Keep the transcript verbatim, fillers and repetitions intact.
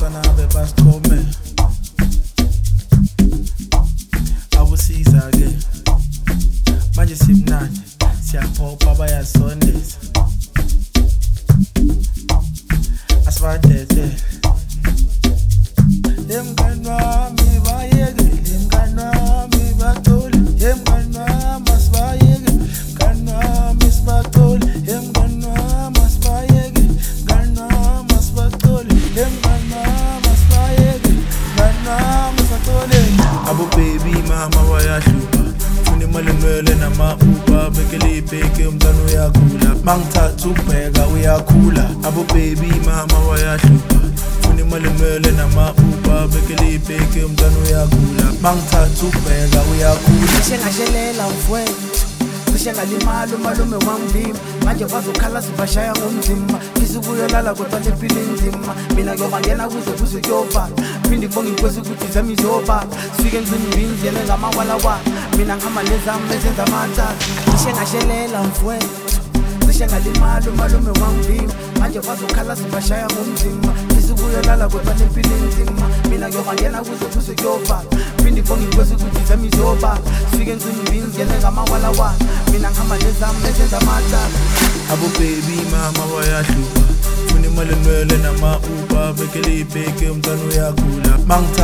abafana bebasichome abusiza-ke manje simnandi siyaphopa bayasondeza asibadede emngani wami bayeke emngani wami bathole emngani wami asibayeke mngani wami sibathole emngani wami asibayeke mngani wami asibathole emngani wami asibayeke mngani wami sibathole abo baby mama bayahlupa funa imali emele nama-uber bekele ibheke umntwana uyakhula mangithatha ukubheka uyakhula abo baby mama bayahlupa funa imali emele nama-uber bekele ibheke umntwana uyakhula mangithatha ukubheka uyakhula cishe ngashelela mfowethu cishe ngalimala umalume wangivimba manje bazokhala sibashaya ngomzimba ngisukuyolala kodwa lempilo inzima mina ngiyobangena kuze kuze kuyovala phinde ngibonge inkosi ukuthi zami izobala sifike ngicimibini ziyele ngamawalawala mina ngihamba nezami ezenza amathatha cishe ngashelela mfowethu cishe ngalimala umalume wangivimba manje bazokhala sibashaya ngomzimba ngisukuyolala kodwa lempilo inzima mina ngiyobangena kuze kuze kuyovala phinde ngibonge inkosi ukuthi zami izobala sifike ngicimibini ziyele ngamawalawala mina ngihamba nezami ezenza amathatha abo baby mama bayahlupa funa imali emele nama-uber bekele ibheke umntwana uyakhula